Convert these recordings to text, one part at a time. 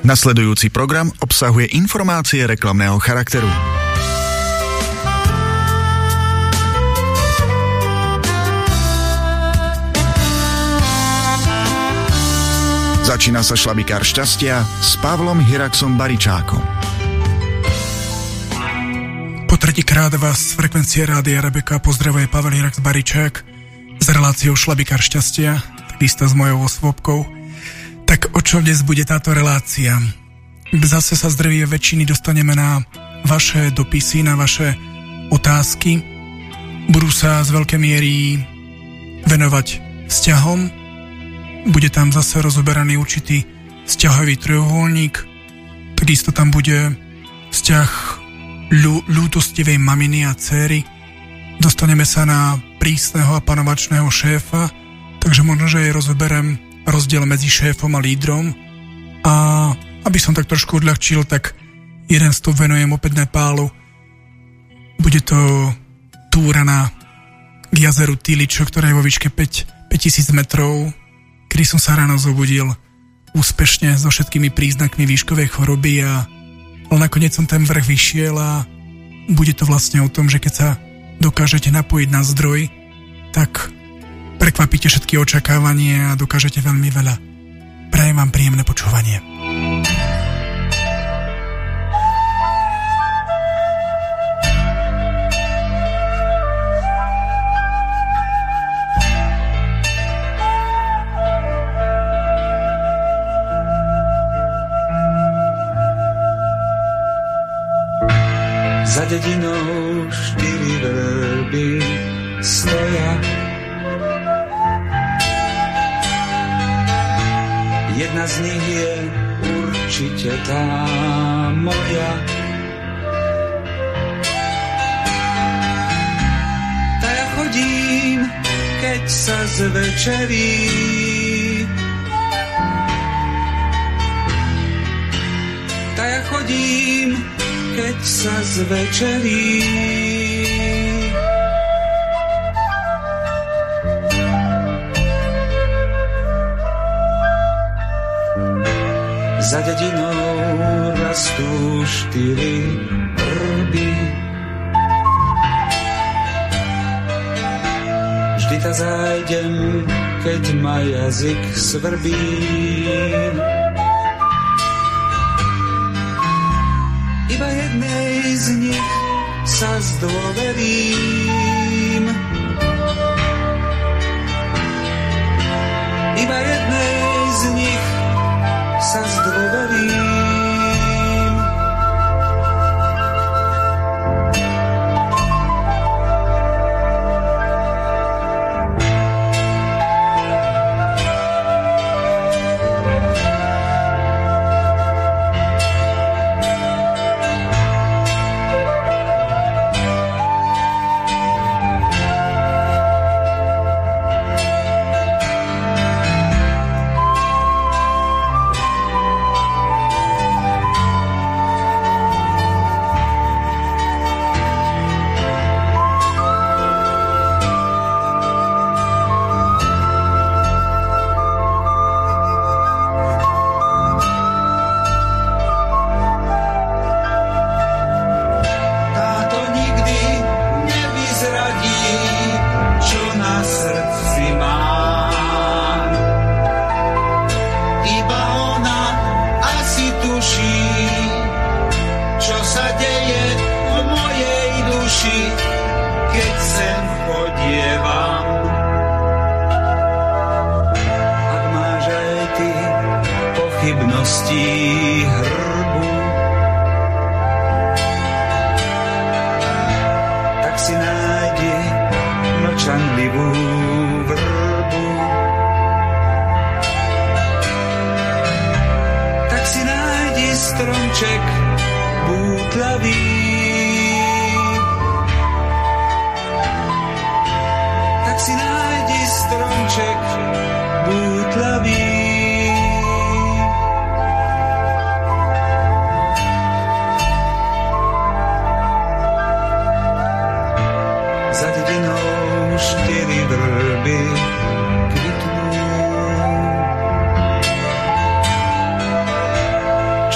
Nasledujúci program obsahuje informácie reklamného charakteru. Začína sa Šlabikár šťastia s Pavlom Hiraxom Baričákom. Po tretíkrát vás z frekvencie Rádia Rebeka pozdravuje Pavel Hirax Baričák s reláciou Šlabikár šťastia, takisto s mojou osôbkou. Tak o čo dnes bude táto relácia? Zase sa z drvie väčšiny dostaneme na vaše dopisy, na vaše otázky. Budú sa z veľkej miery venovať vzťahom. Bude tam zase rozoberaný určitý vzťahový trojuholník. Takisto tam bude vzťah ľútostivej maminy a dcéry. Dostaneme sa na prísneho a panovačného šéfa, takže možno, že aj rozoberem rozdiel medzi šéfom a lídrom. A aby som tak trošku odľahčil, tak jeden vstup venujem opäť Nepálu. Bude to túra k jazeru Tiličo, ktoré je vo výške 5000 metrov, kedy som sa ráno zobudil úspešne so všetkými príznakmi výškovej choroby ale nakoniec som ten vrch vyšiel a bude to vlastne o tom, že keď sa dokážete napojiť na zdroj, tak prekvapíte všetky očakávania a dokážete veľmi veľa. Prajem vám príjemné počúvanie. Za dedinou 4 vrby stoja. Jedna z nich je určite tá moja. Tá ja chodím, keď sa zvečerí. Tá ja chodím, keď sa zvečerí. Za dedinou rastú 4 vrby. Vždy ta zájdem, keď ma jazyk svrbí. Iba jednej z nich sa zdôverím. Iba jednej z nich sa zdôverím.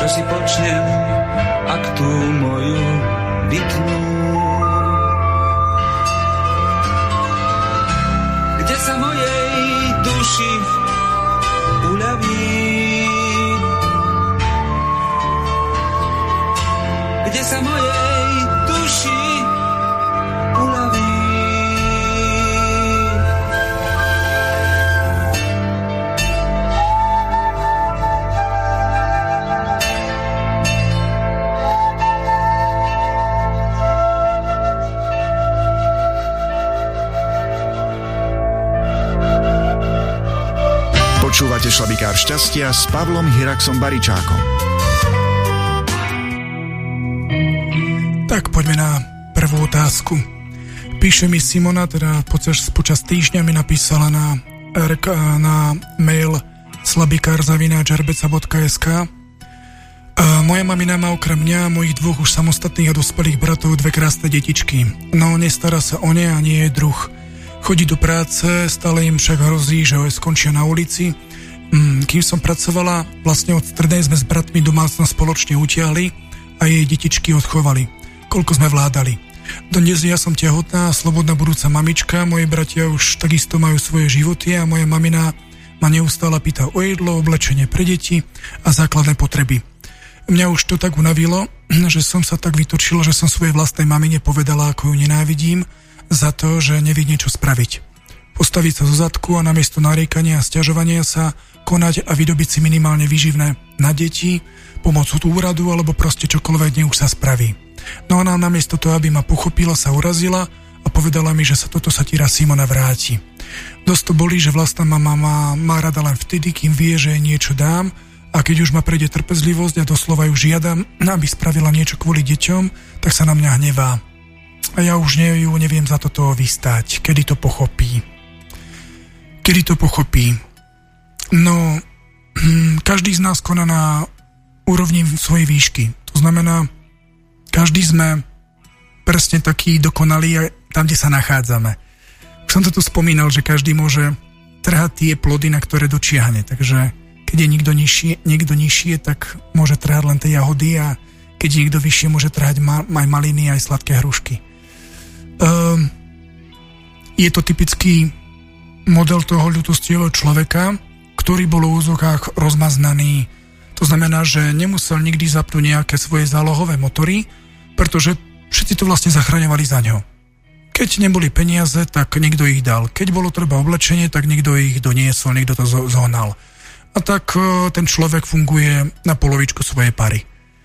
si počnem, ak tú moju vytnú. Kde sa mojej duši uľaví, kde sa mojej duši uľaví. Počúvate Šlabikár šťastia s Pavlom Hiraxom Baričákom. Tak poďme na prvú otázku. Píše mi Simona, teda počas týždňa mi napísala na mail slabikar@arbeca.sk. Moja mamina má okrem mňa a mojich dvoch už samostatných a dospelých bratov dve krásne detičky. No nestará sa o ne a nie je druh. Chodí do práce, stále im však hrozí, že ho skončia na ulici. Kým som pracovala, vlastne od strednej sme s bratmi domácnosť spoločne utiahli a jej detičky odchovali. Koľko sme vládali. Dnes ja som tehotná a slobodná budúca mamička, moji bratia už takisto majú svoje životy a moja mamina ma neustále pýta o jedlo, oblečenie pre deti a základné potreby. Mňa už to tak unavilo, že som sa tak vytočila, že som svojej vlastnej mamine povedala, ako ju nenávidím, za to, že nevie niečo spraviť. Postaviť sa zo zadku a namiesto nariekania a sťažovania sa konať a vydobiť si minimálne výživné na deti, pomocou úradu alebo proste čokoľvek nech už sa spraví. No ona namiesto toho, aby ma pochopila, sa urazila a povedala mi, že sa toto sa ti raz Simona vráti. Dosť to bolí, že vlastná mama má rada len vtedy, kým vie, že jej niečo dám a keď už ma prejde trpezlivosť a doslova ju žiadam, aby spravila niečo kvôli deťom, tak sa na mňa hnevá. A ja už neviem za toto vystať. Kedy to pochopí? No, každý z nás koná na úrovni svojej výšky. To znamená, každý sme presne taký dokonalý tam, kde sa nachádzame. Už som to tu spomínal, že každý môže trhať tie plody, na ktoré dočiahne. Takže keď je niekto nižšie, tak môže trhať len tie jahody a keď je niekto vyššie, môže trhať aj maliny, aj sladké hrušky. Je to typický model toho ľutostivého človeka, ktorý bol v úzokách rozmaznaný. To znamená, že nemusel nikdy zapnúť nejaké svoje zálohové motory, pretože všetci to vlastne zachraňovali za ňo. Keď neboli peniaze, tak niekto ich dal. Keď bolo treba oblečenie, tak niekto ich doniesol, niekto to zohnal. A tak ten človek funguje na polovičku svojej pary.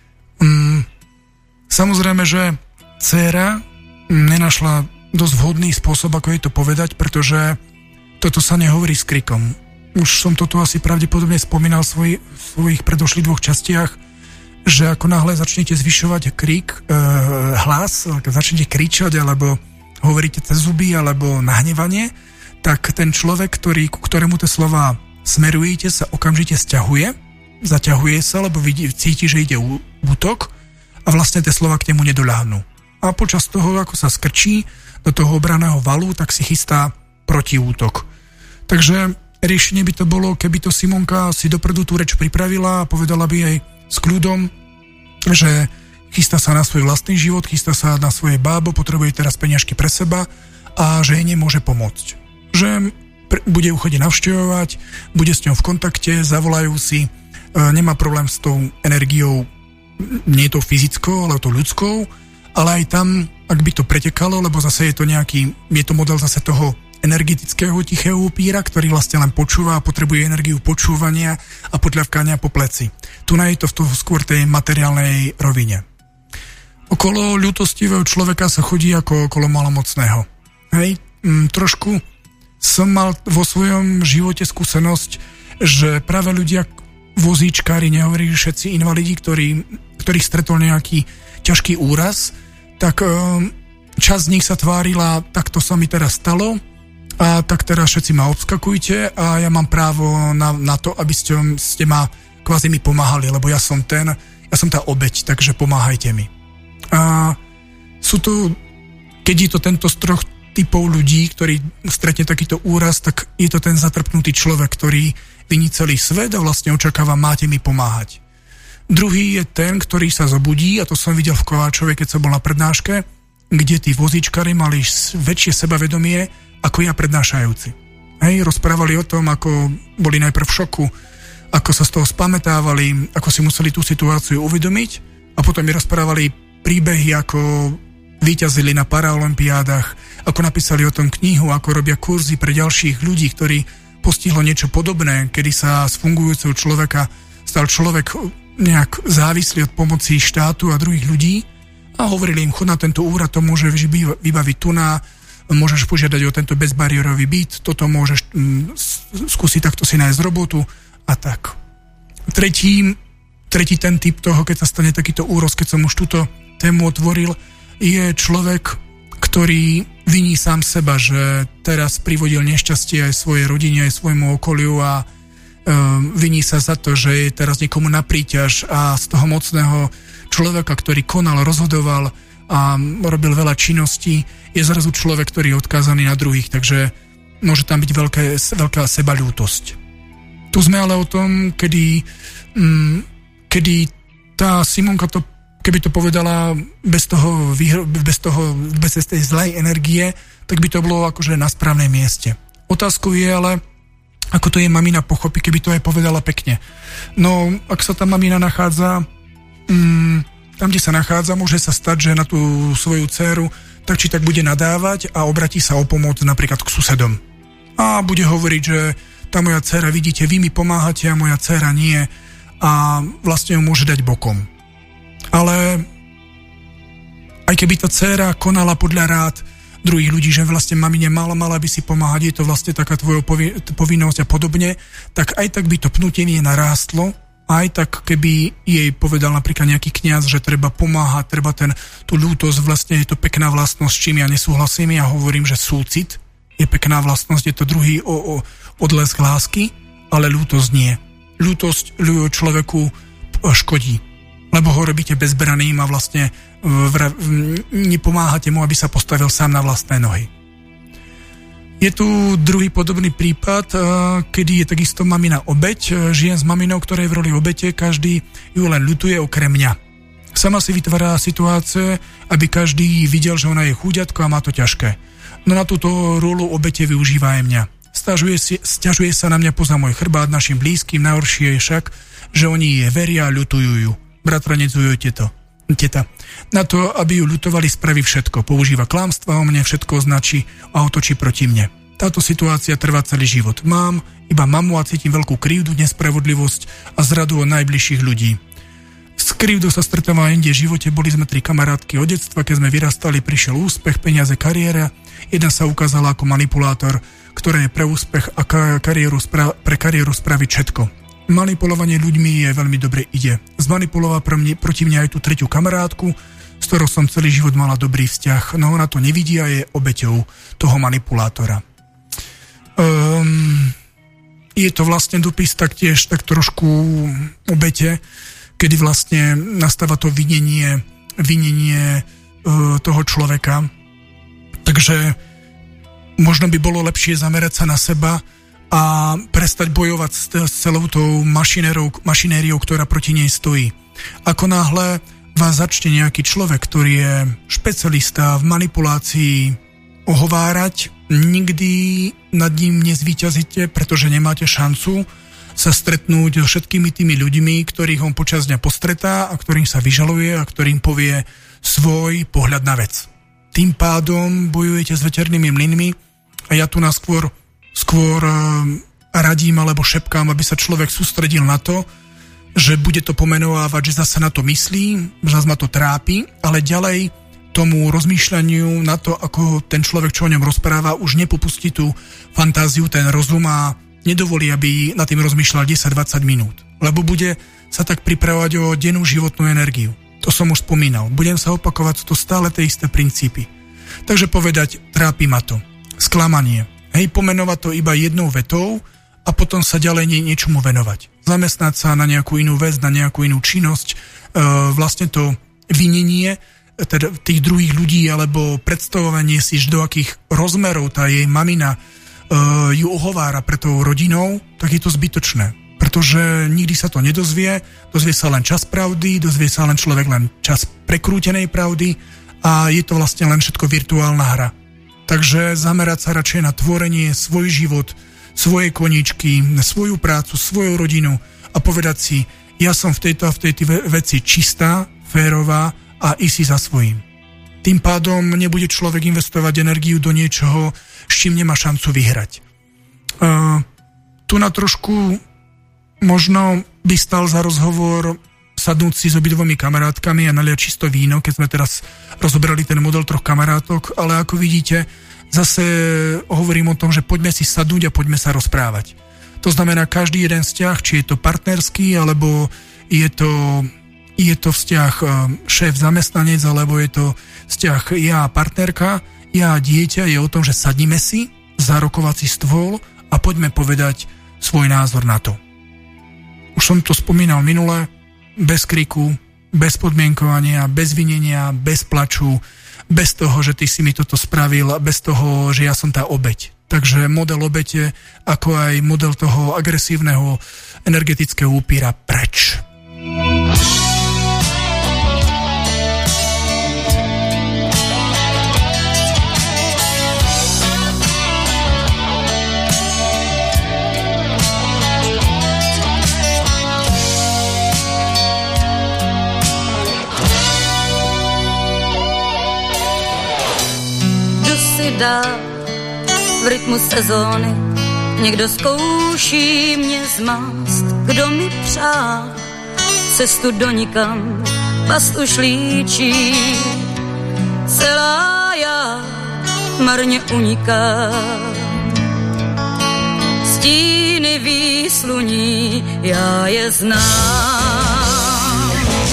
Samozrejme, že dcéra nenašla dosť vhodný spôsob, ako jej to povedať, pretože toto sa nehovorí s krikom. Už som toto asi pravdepodobne spomínal v svojich predošlých dvoch častiach, že ako náhle začnete zvyšovať hlas, začnete kričať, alebo hovoríte cez zuby, alebo nahnevanie, tak ten človek, ku ktorému tie slova smerujete, sa okamžite zaťahuje sa, lebo cíti, že ide útok a vlastne tie slova k nemu nedoľahnú. A počas toho, ako sa skrčí do toho obraného valu, tak si chystá protiútok. Takže riešenie by to bolo, keby to Simonka si dopredu tú reč pripravila a povedala by jej s kľudom, že chystá sa na svoj vlastný život, chystá sa na svoje bábo, potrebuje teraz peniažky pre seba a že jej nemôže pomôcť. Že bude ju chodiť navštevovať, bude s ňou v kontakte, zavolajú si, nemá problém s tou energiou, nie tou fyzickou, ale tou ľudskou, ale aj tam, ak by to pretekalo, lebo zase je to model zase toho energetického tichého upíra, ktorý vlastne len počúva a potrebuje energiu počúvania a podľavkania po pleci. Tu je to skôr tej materiálnej rovine. Okolo ľutostivého človeka sa chodí ako okolo malomocného. Hej, trošku som mal vo svojom živote skúsenosť, že práve ľudia vozíčkári, nehovorí všetci invalidi, ktorých stretol nejaký ťažký úraz, tak časť z nich sa tvárila, tak to sa mi teraz stalo a tak teraz všetci ma obskakujte a ja mám právo na to, aby ste ma kvázi mi pomáhali, lebo ja som tá obeť, takže pomáhajte mi. A keď je to tento z troch typov ľudí, ktorý stretne takýto úraz, tak je to ten zatrpnutý človek, ktorý viní celý svet a vlastne očakáva, máte mi pomáhať. Druhý je ten, ktorý sa zobudí, a to som videl v Kováčove, keď som bol na prednáške, kde tí vozíčkari mali väčšie sebavedomie ako ja prednášajúci. Hej, rozprávali o tom, ako boli najprv v šoku, ako sa z toho spamätávali, ako si museli tú situáciu uvedomiť, a potom mi rozprávali príbehy, ako víťazili na paraolympiádach, ako napísali o tom knihu, ako robia kurzy pre ďalších ľudí, ktorí postihlo niečo podobné, kedy sa z fungujúceho človeka stal človek nejak závislý od pomoci štátu a druhých ľudí, a hovorili im, chod na tento úrad, to môžeš vybaviť tuná, môžeš požiadať o tento bezbariérový byt, toto môžeš skúsiť takto si nájsť robotu a tak. Tretí ten typ toho, keď sa stane takýto úroz, keď som už túto tému otvoril, je človek, ktorý viní sám seba, že teraz privodil nešťastie aj svojej rodine, aj svojmu okoliu, a viní sa za to, že je teraz niekomu na príťaž, a z toho mocného človeka, ktorý konal, rozhodoval a robil veľa činností, je zrazu človek, ktorý je odkázaný na druhých, takže môže tam byť veľká sebaľútosť. Tu sme ale o tom, kedy tá Simonka to, keby to povedala bez tej zlej energie, tak by to bolo akože na správnej mieste. Otázkou je ale, ako to je mamina pochopí, keby to aj povedala pekne. No, ak sa tá mamina nachádza tam, kde sa nachádza, môže sa stať, že na tú svoju dcéru tak či tak bude nadávať a obratí sa o pomoc napríklad k susedom. A bude hovoriť, že tá moja dcéra, vidíte, vy mi pomáhate a moja dcéra nie, a vlastne ju môže dať bokom. Ale aj keby tá dcéra konala podľa rád druhých ľudí, že vlastne mamine mala by si pomáhať, je to vlastne taká tvoja povinnosť a podobne, tak aj tak by to pnutenie narástlo, aj tak keby jej povedal napríklad nejaký kňaz, že treba pomáhať, treba tú ľútosť, vlastne je to pekná vlastnosť, s čím ja nesúhlasím, ja hovorím, že súcit je pekná vlastnosť, je to druhý odlesk lásky, ale ľútosť nie. Ľútosť človeku škodí, lebo ho robíte bezbranným a vlastne nepomáhate mu, aby sa postavil sám na vlastné nohy. Je tu druhý podobný prípad, kedy je takisto mamina obeť. Žijem s maminou, ktorá je v roli obete, každý ju len ľutuje okrem mňa. Sama si vytvára situácie, aby každý videl, že ona je chúďatko a má to ťažké. No na túto rolu obete využíva aj mňa. Sťažuje sa na mňa poza môj chrbát našim blízkym, najhoršie je však, že oni je veria a ľutujú ju. Bratranecuje teta. Na to, aby ju ľutovali, spraví všetko. Používa klamstva o mne, všetko označí a otočí proti mne. Táto situácia trvá celý život. Mám iba mamu a cítim veľkú krivdu, nespravodlivosť a zradu od najbližších ľudí. S krivdou sa stretáva inde v živote, boli sme 3 kamarátky od detstva, keď sme vyrastali, prišiel úspech, peniaze, kariéra. Jedna sa ukázala ako manipulátor, ktorý je pre úspech a pre kariéru spraviť všetko. Manipulovanie ľuďmi je veľmi dobre ide. Zmanipulovala proti mne aj tú 3. kamarátku, s ktorou som celý život mala dobrý vzťah, no ona to nevidí a je obeťou toho manipulátora. Je to vlastne dopis taktiež tak trošku obete, kedy vlastne nastáva to vinenie toho človeka. Takže možno by bolo lepšie zamerať sa na seba a prestať bojovať s celou tou mašinériou, ktorá proti nej stojí. Ako náhle vás začne nejaký človek, ktorý je špecialista v manipulácii, ohovárať, nikdy nad ním nezvíťazíte, pretože nemáte šancu sa stretnúť so všetkými tými ľuďmi, ktorých on počas dňa postretá a ktorým sa vyžaluje a ktorým povie svoj pohľad na vec. Tým pádom bojujete s veternými mlynmi a ja tu skôr radím alebo šepkám, aby sa človek sústredil na to, že bude to pomenovávať, že zase na to myslí, že zase ma to trápi, ale ďalej tomu rozmýšľaniu na to, ako ten človek, čo o ňom rozpráva, už nepopustí tú fantáziu, ten rozum a nedovolí, aby nad tým rozmýšľal 10-20 minút. Lebo bude sa tak pripravovať o dennú životnú energiu. To som už spomínal. Budem sa opakovať, sú to stále tie isté princípy. Takže povedať, trápi ma to. Sklamanie. Hej, pomenovať to iba jednou vetou a potom sa ďalej niečomu venovať. Zamestnať sa na nejakú inú vec, na nejakú inú činnosť. Vlastne to vinenie teda tých druhých ľudí alebo predstavovanie si, do akých rozmerov tá jej mamina ju ohovára pre tou rodinou, tak je to zbytočné. pretože nikdy sa to nedozvie, dozvie sa len čas pravdy, dozvie sa len človek len čas prekrútenej pravdy a je to vlastne len všetko virtuálna hra. Takže zamerať sa radšej na tvorenie, svoj život, svoje koníčky, svoju prácu, svoju rodinu a povedať si, ja som v tejto a v tejto veci čistá, férová a i si za svojím. Tým pádom nebude človek investovať energiu do niečoho, s čím nemá šancu vyhrať. Tu na trošku možno by stal za rozhovor sadnúť si s obidvomi kamarátkami a naliať čisto víno, keď sme teraz rozobrali ten model 3 kamarátok, ale ako vidíte, zase hovorím o tom, že poďme si sadnúť a poďme sa rozprávať. To znamená, každý jeden vzťah, či je to partnerský, alebo je to vzťah šéf-zamestnanec, alebo je to vzťah ja a partnerka, ja a dieťa, je o tom, že sadnime si za rokovací stôl a poďme povedať svoj názor na to. Už som to spomínal minule, bez kriku, bez podmienkovania, bez vinenia, bez plaču, bez toho, že ty si mi toto spravil, bez toho, že ja som tá obeť. Takže model obete, ako aj model toho agresívneho energetického upíra preč. Dá v rytmu sezóny, někdo zkouší mě zmást, kdo mi přál cestu do nikam, past už líčí, celá já marně uniká. Stíny výsluní, já je znám.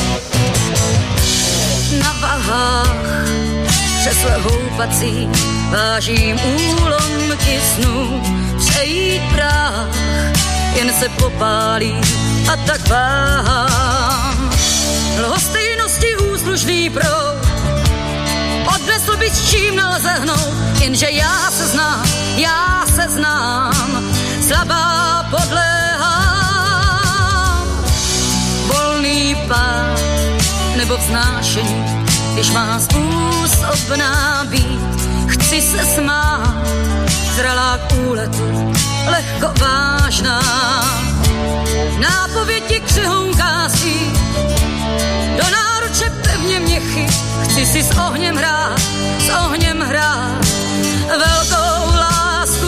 Na vahách křesle houpací vážím úlomky snů, přejít práh, jen se popálí a tak váhám. Lhostejnosti úslužný proud, odnesl by s čím nelze hnout, jenže já se znám, slabá podléhám. Volný pád nebo vznášení, když má způsobná být, chci se smát, zralá k úletu, lehko vážná. Nápovědi křihounká si, do náruče pevně mě chyt, chci si s ohněm hrát, velkou lásku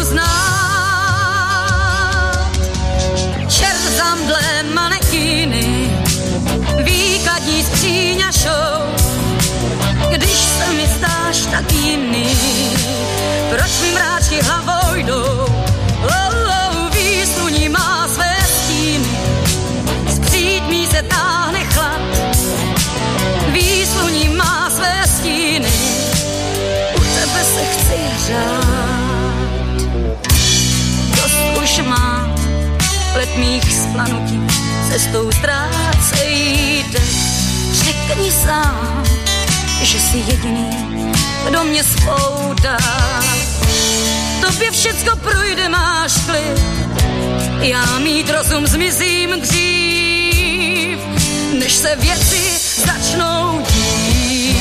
znát. Čert zamdlé manekíny, výkladní s příňašou, když se mi zdáš tak jiný, proč mi mráčky hlavou jdou? Výsluní má své stíny, z přítmí se táhne chlad. Výsluní má své stíny, u tebe se chci hřát. Dost už mám let mých splanutí, cestou ztrácejí dech. Řekni sám, že jsi jediný, kdo mě spoutá. Tobě všecko projde, máš klid, já mít rozum zmizím dřív, než se věci začnou dít.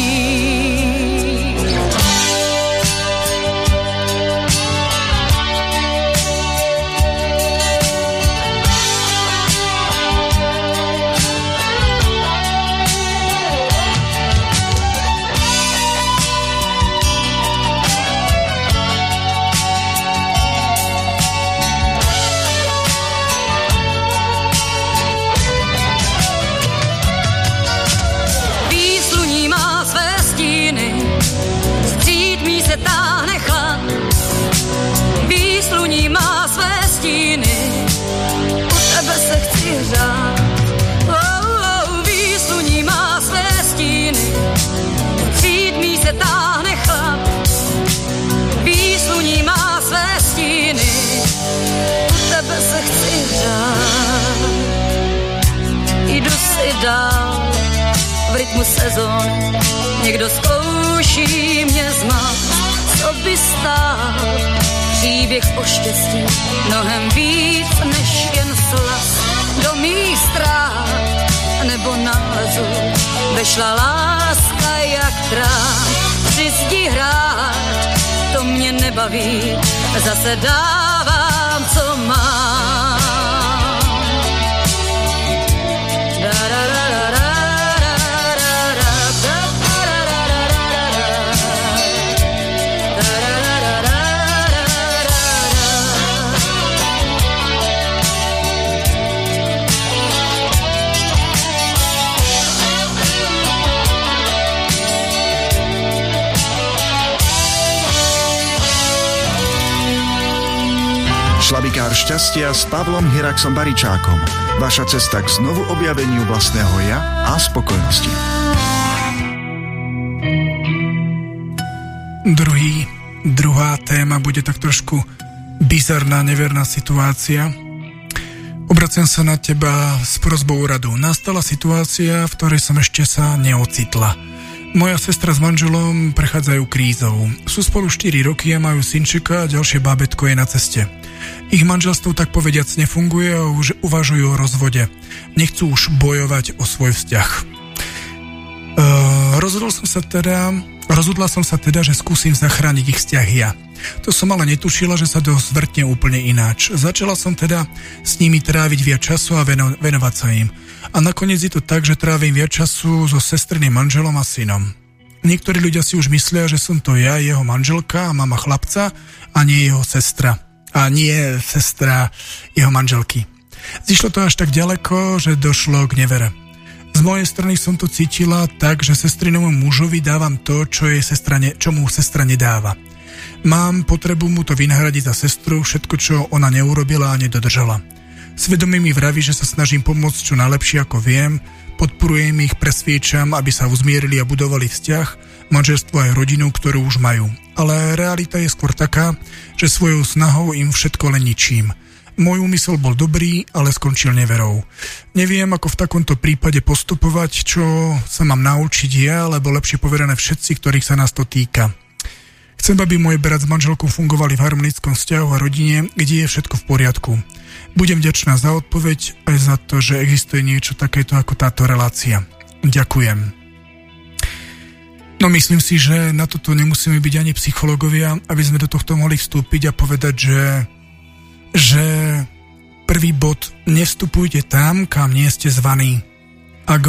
Výsluní má své stíny, přítmí se táhne chlad. Výsluní má své stíny, u tebe se chci hřát. Jdu si dál v rytmu sezóny, někdo zkouší mě zmást, co by stál příběh o štěstí, mnohem víc než jen slast do mých strát nebo nálezu vešla láska jak trám. Chci s ní hrát, to mě nebaví, zase dávám, co mám. Šlabikár šťastia s Pavlom Hiraxom Baričákom. Vaša cesta k znovu objaveniu vlastného ja a spokojnosti. Druhá téma bude tak trošku bizarná, neverná situácia. Obraciam sa na teba s prosbou o radu. Nastala situácia, v ktorej som ešte sa neocitla. Moja sestra s manželom prechádzajú krízou. Sú spolu 4 roky a majú synčeka a ďalšie bábätko je na ceste. Ich manželstvo tak povediac nefunguje a už uvažujú o rozvode. Nechcú už bojovať o svoj vzťah. Rozhodla som sa teda, že skúsim zachrániť ich vzťah ja. To som ale netušila, že sa to zvrtne úplne ináč. Začala som teda s nimi tráviť viac času a venovať sa im. A nakoniec je to tak, že trávim viac času so sestriným manželom a synom. Niektorí ľudia si už myslia, že som to ja, jeho manželka a mama chlapca a nie jeho sestra. A nie sestra jeho manželky. Zišlo to až tak ďaleko, že došlo k nevere. Z mojej strany som to cítila tak, že sestrinomu mužovi dávam to, čo mu sestra nedáva. Mám potrebu mu to vynahradiť za sestru, všetko, čo ona neurobila a nedodržala. Svedomie mi vraví, že sa snažím pomôcť čo najlepšie ako viem, podporujem ich, presviečam, aby sa uzmierili a budovali vzťah, manželstvo aj rodinu, ktorú už majú. Ale realita je skôr taká, že svojou snahou im všetko len ničím. Môj úmysel bol dobrý, ale skončil neverou. Neviem, ako v takomto prípade postupovať, čo sa mám naučiť ja, alebo lepšie povedané všetci, ktorých sa nás to týka. Chcem, aby môj brat s manželkou fungovali v harmonickom vzťahu a rodine, kde je všetko v poriadku. Budem vďačná za odpoveď aj za to, že existuje niečo takéto ako táto relácia. Ďakujem. No myslím si, že na toto nemusíme byť ani psychológovia, aby sme do tohto mohli vstúpiť a povedať, že prvý bod, nevstupujte tam, kam nie ste zvaní. Ak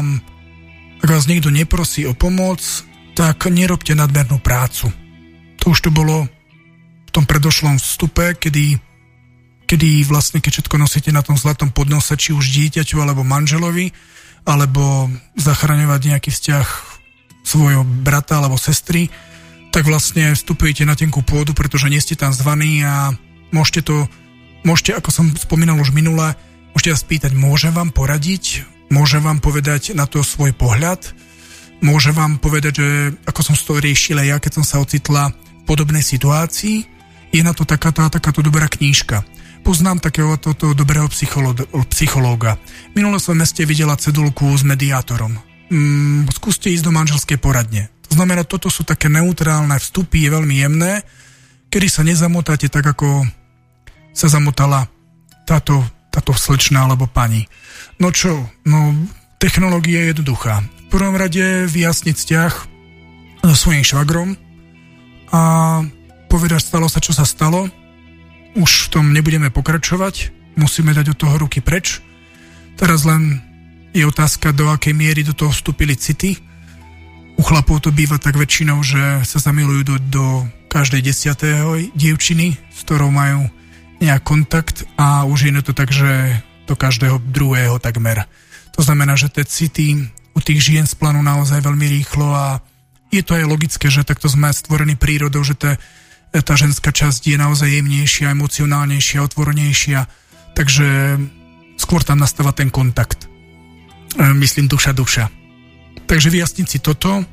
vás niekto neprosí o pomoc, tak nerobte nadmernú prácu. To už to bolo v tom predošlom vstupe, kedy vlastne, keď všetko nosíte na tom zlatom podnose, či už dieťaťu alebo manželovi, alebo zachraňovať nejaký vzťah svojho brata alebo sestry, tak vlastne vstupujete na tenkú pôdu, pretože nie ste tam zvaní a môžete, ako som spomínal už minule, môžete sa spýtať, môžem vám poradiť, môžem vám povedať na to svoj pohľad, môžem vám povedať, že ako som to riešila ja, keď som sa ocitla v podobnej situácii, je na to takáto dobrá knížka. Poznám takéhoto dobrého psychológa. Minule som v meste videla cedulku s mediátorom. Skúste ísť do manželskej poradne. To znamená, toto sú také neutrálne vstupy, je veľmi jemné, kedy sa nezamotáte tak, ako sa zamotala táto slečna alebo pani. No čo? No, technológia je jednoduchá. V prvom rade vyjasniť vzťah so svojím švagrom a povedať, stalo sa, čo sa stalo. Už v tom nebudeme pokračovať. Musíme dať od toho ruky preč. Teraz len je otázka, do akej miery do toho vstúpili city. U chlapov to býva tak väčšinou, že sa zamilujú do každej 10. dievčiny, s ktorou majú nejak kontakt a už je to tak, že do každého druhého takmer. To znamená, že tie city u tých žien splanú naozaj veľmi rýchlo a je to aj logické, že takto sme stvorení prírodou, že tá ženská časť je naozaj jemnejšia, emocionálnejšia, otvorenejšia, takže skôr tam nastáva ten kontakt. Myslím duša. Takže vyjasniť si toto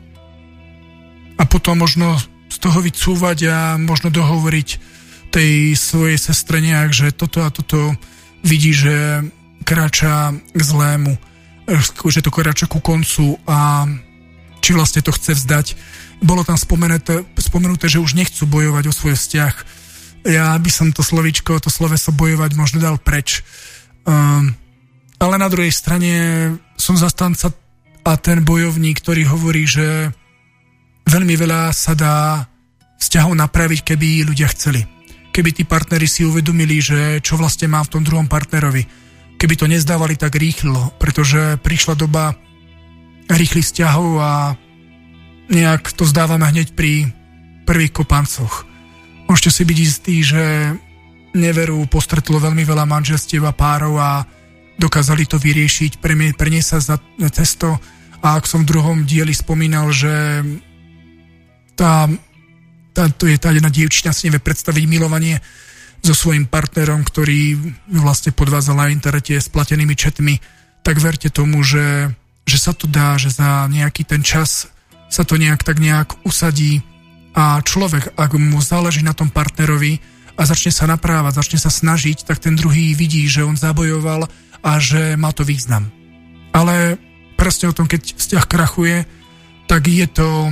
a potom možno z toho vycúvať a možno dohovoriť tej svojej sestre nejak, že toto a toto vidí, že kráča k zlému, že to kráča ku koncu a či vlastne to chce vzdať. Bolo tam spomenuté, že už nechcú bojovať o svoj vzťah. Ja by som to sloveso bojovať možno dal preč. Ale na druhej strane som zastanca a ten bojovník, ktorý hovorí, že veľmi veľa sa dá vzťahov napraviť, keby ľudia chceli. Keby tí partneri si uvedomili, že čo vlastne má v tom druhom partnerovi. Keby to nezdávali tak rýchlo, pretože prišla doba rýchlych vzťahov a nejak to zdávame hneď pri prvých kopancoch. Môžete si byť istí, že Neveru postretlo veľmi veľa manželstiev a párov a dokázali to vyriešiť, preniesť sa za cesto. A ak som v druhom dieli spomínal, že to je tá jedna dievčina si nevie predstaviť milovanie so svojím partnerom, ktorý vlastne podvádzal na internete s platenými chatmi, tak verte tomu, že sa to dá, že za nejaký ten čas sa to nejak usadí a človek, ak mu záleží na tom partnerovi a začne sa naprávať, začne sa snažiť, tak ten druhý vidí, že on zabojoval a že má to význam. Ale presne o tom, keď vzťah krachuje, tak je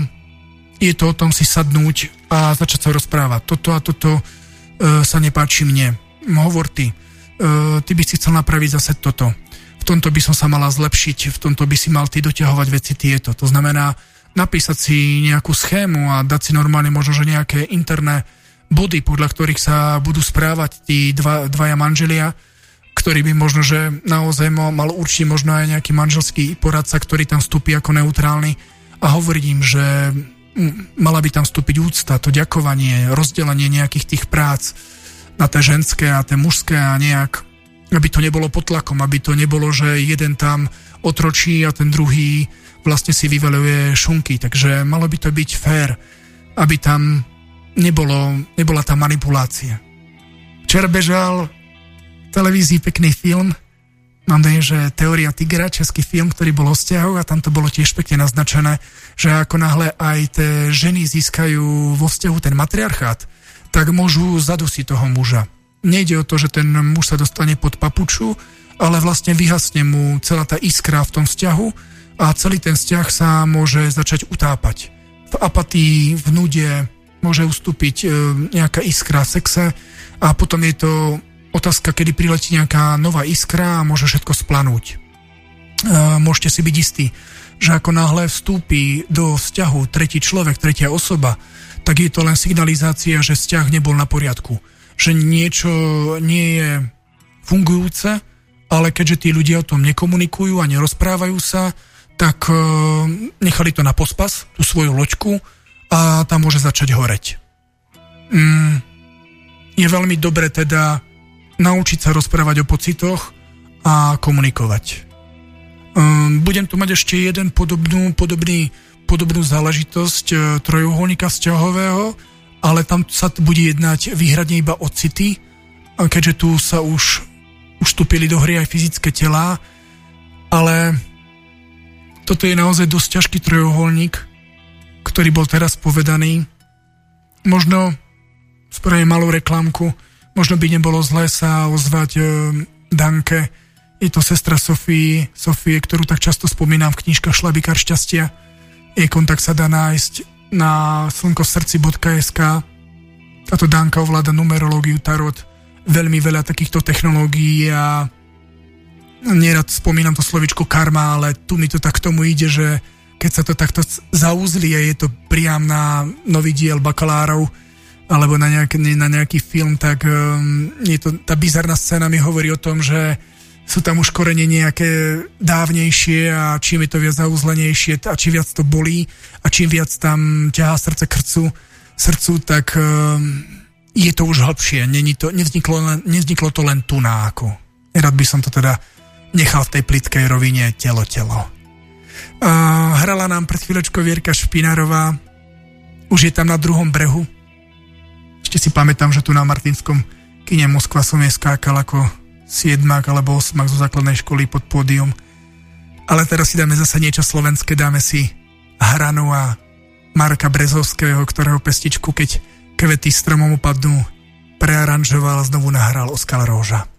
to o tom si sadnúť a začať sa rozprávať. Toto a toto sa nepáči mne. Hovor ty. Ty by si chcel napraviť zase toto. V tomto by som sa mala zlepšiť, v tomto by si mal ty doťahovať veci tieto. To znamená napísať si nejakú schému a dať si normálne možno, že nejaké interné body, podľa ktorých sa budú správať tí dvaja manželia, ktorý by možno, že naozaj mal určite možno aj nejaký manželský poradca, ktorý tam vstúpi ako neutrálny a hovoriť im, že mala by tam vstúpiť úcta, to ďakovanie, rozdelenie nejakých tých prác na té ženské a té mužské a nejak, aby to nebolo pod tlakom, aby to nebolo, že jeden tam otročí a ten druhý vlastne si vyveľuje šunky. Takže malo by to byť fér, aby tam nebola tá manipulácia. Včera bežal v televízii pekný film, mám dojem, že Teória tigra, český film, ktorý bol o vzťahoch a tam to bolo tiež pekne naznačené, že ako náhle aj tie ženy získajú vo vzťahu ten matriarchát, tak môžu zadusiť toho muža. Nejde o to, že ten muž sa dostane pod papuču, ale vlastne vyhasne mu celá tá iskra v tom vzťahu a celý ten vzťah sa môže začať utápať. V apatii, v nude môže ustúpiť nejaká iskra v sexe a potom je to otázka, kedy priletí nejaká nová iskra a môže všetko splanúť. Môžete si byť istí, že ako náhle vstúpi do vzťahu tretí človek, tretia osoba, tak je to len signalizácia, že vzťah nebol na poriadku. Že niečo nie je fungujúce, ale keďže tí ľudia o tom nekomunikujú a nerozprávajú sa, tak nechali to na pospas, tú svoju loďku a tam môže začať horeť. Je veľmi dobre teda naučiť sa rozprávať o pocitoch a komunikovať. Budem tu mať ešte jeden podobnú záležitosť trojuholníka vzťahového, ale tam sa bude jednať výhradne iba o city, keďže tu sa už vstúpili do hry aj fyzické telá, ale toto je naozaj dosť ťažký trojuholník, ktorý bol teraz povedaný. Možno spravím malú reklamku, možno by nebolo zlé sa ozvať Danke. Je to sestra Sofie, ktorú tak často spomínam v knižkách Šlabikár šťastia. Jej kontakt sa dá nájsť na slnkosrdci.sk. Táto Danka ovláda numerológiu, tarot, veľmi veľa takýchto technológií a nerad spomínam to slovičko karma, ale tu mi to tak k tomu ide, že keď sa to takto zauzli a je to priam na nový diel Bakalárov alebo na nejaký film, tak je to, tá bizarná scéna mi hovorí o tom, že sú tam už korene nejaké dávnejšie a čím je to viac zauzlenejšie a čím viac to bolí a čím viac tam ťahá srdce k srdcu, tak je to už hlbšie. Nevzniklo to len tu náko. Rád by som to teda nechal v tej plytkej rovine telo. Hrala nám pred chvíľočkou Vierka Špinárová, už je tam na druhom brehu. Ešte si pamätám, že tu na Martinskom kine Moskva som jej skákal ako 7 alebo 8 zo základnej školy pod pódium. Ale teraz si dáme zase niečo slovenské, dáme si Hranu a Marka Brezovského, ktorého pestičku, keď kvety stromom upadnú, prearanžoval a znovu nahral Oskar Róža.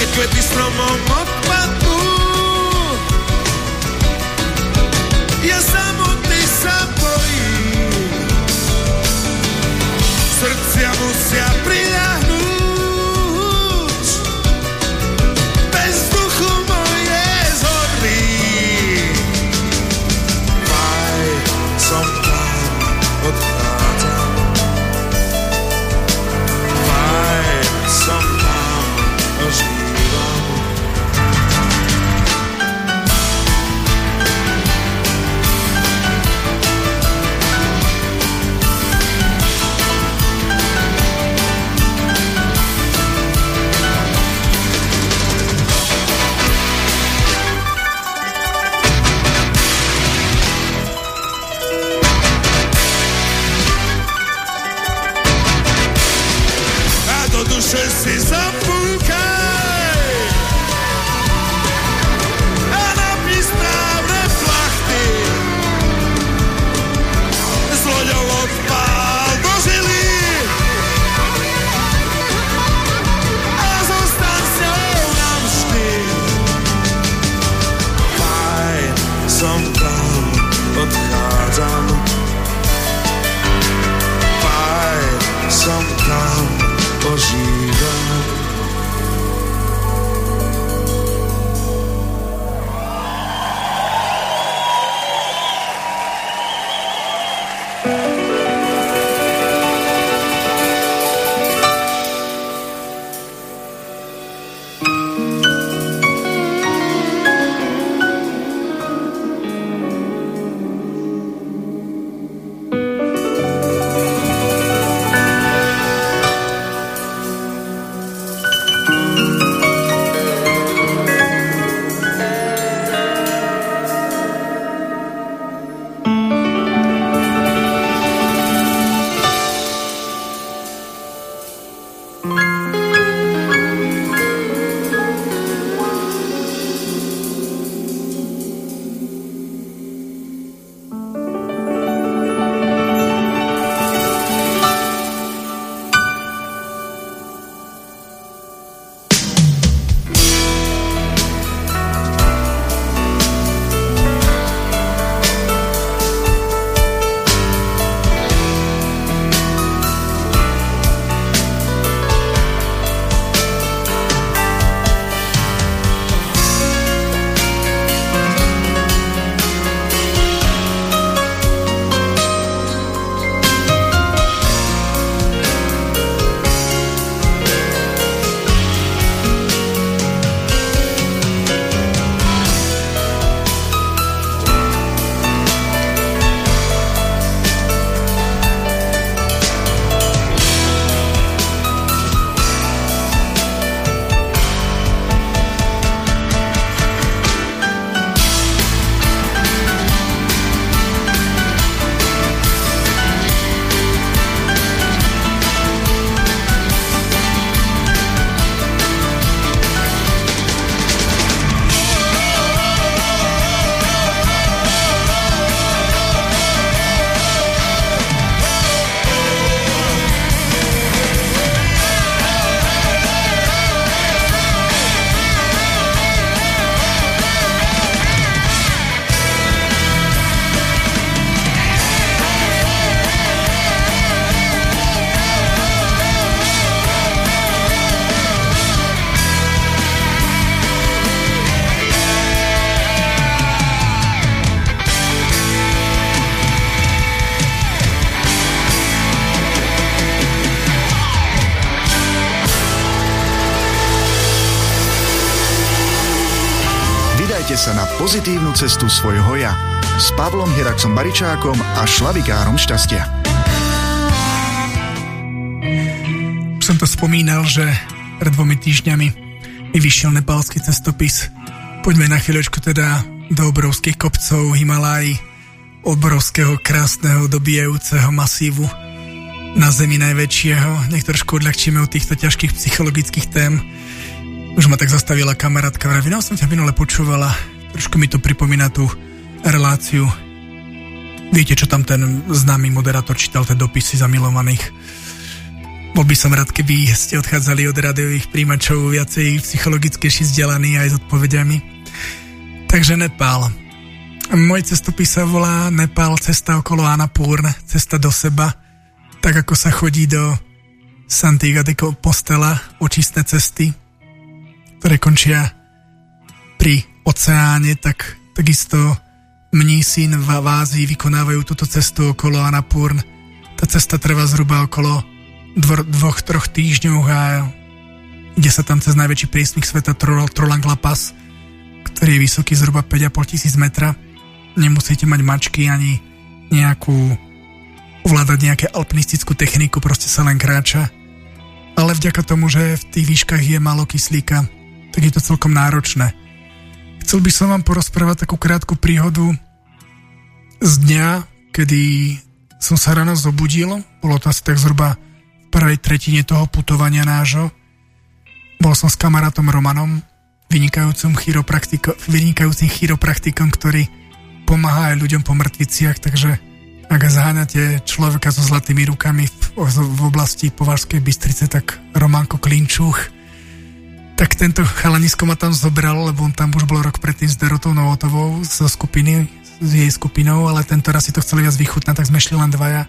kvety stromom odpadnú. Ja samotný sa bojím, srdcia musia priľahnúť, bez vzduchu moje zhorí. Vaj, som tam, odchádzam. Vaj, som tam, ožívam. Duše si zapúkaj a napí správne plachty. S loďou odpál do žily a zostaň s ňou navždy. Fajn, som tam, odchádzam. Fajn, som tam, požívam. Sa na pozitívnu cestu svojho ja s Pavlom Hiraxom Baričákom a Šlavikárom šťastia. Som to spomínal, že pred 2 týždňami mi vyšiel nepálsky cestopis. Poďme na chvíľočku teda do obrovských kopcov Himaláji, obrovského, krásneho, dobíjajúceho masívu na Zemi najväčšieho. Nech trošku odľahčíme od týchto ťažkých psychologických tém. Už ma tak zastavila kamarátka, vraví, som ťa minule počúvala, trošku mi to pripomína tú reláciu. Viete, čo tam ten známy moderátor čítal, tie dopisy zamilovaných. Bol by som rád, keby ste odchádzali od rádiových príjimačov viacej psychologicky vzdelaní aj s odpovediami. Takže Nepál. Môj cestopis sa volá Nepál, cesta okolo Annapurna, cesta do seba. Tak ako sa chodí do Santiago de Compostela, očistné cesty, ktoré končia pri oceáne, tak takisto mnísi v Ázii vykonávajú túto cestu okolo Annapurna. Tá cesta trvá zhruba okolo 2-3 týždňov a ide sa tam cez najväčší priesmyk sveta Trolangla Pass, ktorý je vysoký zhruba 5,5 metra. Nemusíte mať mačky ani ovládať nejaké alpinistickú techniku, proste sa len kráča. Ale vďaka tomu, že v tých výškach je málo kyslíka, tak je to celkom náročné. Chcel by som vám porozprávať takú krátku príhodu z dňa, kedy som sa ráno zobudil. Bolo to asi tak zhruba v prvej tretine toho putovania nášho. Bol som s kamarátom Romanom, vynikajúcim chiropraktikom, ktorý pomáha aj ľuďom po mŕtviciach, takže ak zháňate človeka so zlatými rukami v oblasti Považskej Bystrice, tak Románko Klinčúch, tak tento chalanisko ma tam zobral, lebo on tam už bol rok predtým s Dorotou Novotovou s jej skupinou, ale tento raz si to chceli viac vychutnať, tak sme šli len dvaja.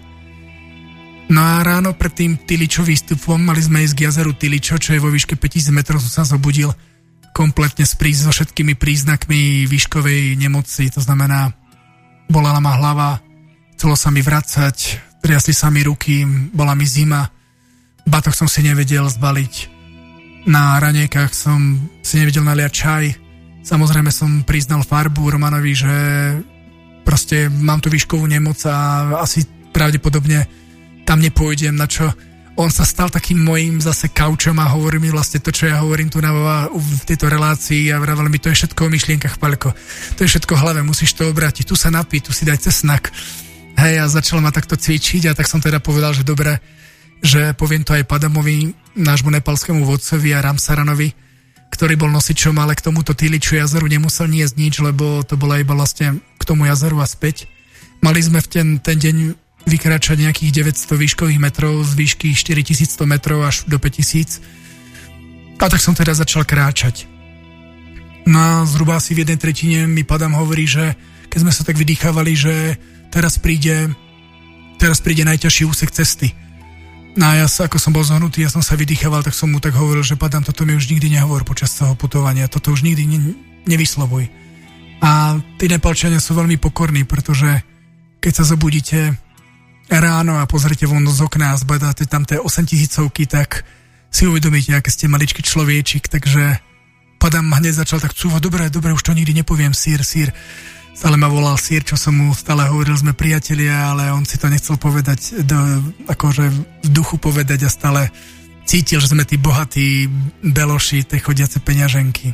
No a ráno pred tým Tiličo výstupom mali sme ísť k jazeru Tiličo, čo je vo výške 5000 metrov, som sa zobudil kompletne so všetkými príznakmi výškovej nemoci, to znamená, bolela ma hlava, chcelo sa mi vracať, triasli sa mi ruky, bola mi zima, batoh som si nevedel zbaliť, na raniekách som si nevedel naliať čaj, samozrejme som priznal farbu Romanovi, že proste mám tu výškovú nemoc a asi pravdepodobne tam nepôjdem, na čo on sa stal takým mojím zase kaučom a hovorí mi vlastne to, čo ja hovorím tu v tejto relácii a vravel mi, to je všetko o myšlienkach, Paľko. To je všetko v hlave, musíš to obrátiť, tu sa napí, tu si daj cesnak. Hej, a začal ma takto cvičiť a tak som teda povedal, že dobre, že poviem to aj Padamovi, nášmu nepalskému vodcovi a Ramsaranovi, ktorý bol nosičom, ale k tomuto Tiliču jazeru nemusel niesť nič, lebo to bola iba vlastne k tomu jazeru a späť. Mali sme v ten deň vykračať nejakých 900 výškových metrov z výšky 4100 metrov až do 5000. A tak som teda začal kráčať. No a zhruba asi v 1/3 mi Padam hovorí, že keď sme sa tak vydýchávali, že teraz príde najťažší úsek cesty. No a ja sa, ako som bol zohnutý, ja som sa vydýchával, tak som mu tak hovoril, že Padam, toto mi už nikdy nehovor počas toho putovania, toto už nikdy nevyslovuj. A tí Nepalčania sú veľmi pokorní, pretože keď sa zobudíte ráno a pozrite von z okna a zbadáte tam tie 8000-ky, tak si uvedomíte, aké ste maličký človečik, takže Padam hneď začal tak cúvať, dobre, už to nikdy nepoviem, sír. Stále ma volal sír, čo som mu stále hovoril, sme priatelia, ale on si to nechcel povedať, akože v duchu povedať a stále cítil, že sme tí bohatí beloši, tie chodiace peňaženky.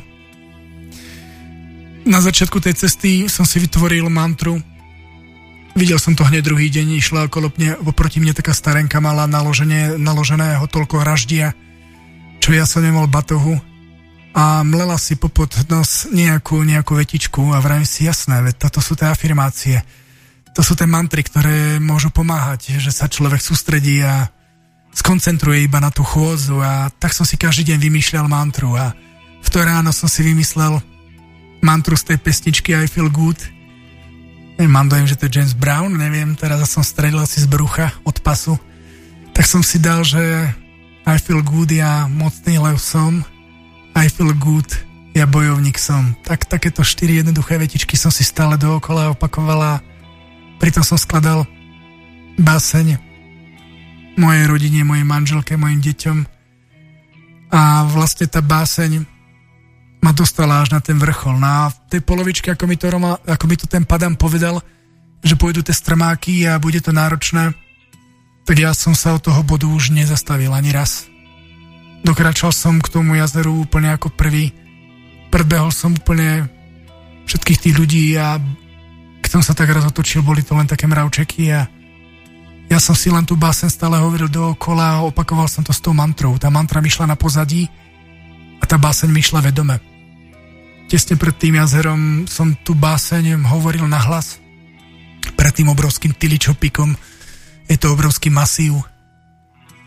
Na začiatku tej cesty som si vytvoril mantru. Videl som to hneď druhý deň, išla oproti mne taká starenka, mala naloženého toľko hraždia, čo ja som nemal batohu a mlela si popod nos nejakú vetičku a vravím si, jasné, veď toto sú tie afirmácie, to sú tie mantry, ktoré môžu pomáhať, že sa človek sústredí a skoncentruje iba na tú chôdzu a tak som si každý deň vymýšľal mantru a v to ráno som si vymyslel mantru z tej pesničky I Feel Good. Mám dojem, že to je James Brown, neviem, teraz som stredil asi z brucha od pasu. Tak som si dal, že I feel good, ja mocný lev som, I feel good, ja bojovník som. Tak takéto 4 jednoduché vetičky som si stále dookola opakovala. Pritom som skladal báseň mojej rodine, mojej manželke, mojim deťom. A vlastne tá báseň ma dostala až na ten vrchol. No a v tej polovičke, ako mi to ten Padam povedal, že pôjdu tie strmáky a bude to náročné, tak ja som sa od toho bodu už nezastavil ani raz. Dokračal som k tomu jazeru úplne ako prvý. Predbehol som úplne všetkých tých ľudí a keď som sa tak raz otočil, boli to len také mravčeky a ja som si len tú báseň stále hovoril dookola a opakoval som to s tou mantrou. Tá mantra mi šla na pozadí a tá báseň mi šla vedome. Tesne pred tým jazerom som tú báseň hovoril nahlas. Pred tým obrovským Tiličopikom je to obrovský masív. Keď